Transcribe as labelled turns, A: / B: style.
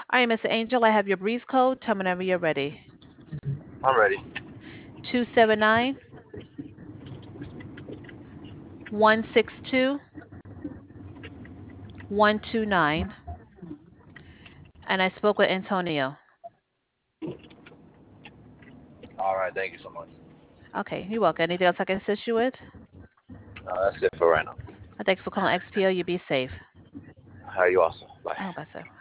A: All right, Mr. Angel, I have your breeze code. Tell me whenever you're ready.
B: I'm ready.
A: 279-162-129. And I spoke with Antonio.
B: All right, thank you so much.
A: Okay, you're welcome. Anything else I can assist you with?
B: That's it for right now.
A: Thanks for calling XPO. You be safe.
B: How are you also? Bye.
A: Oh, bye, sir.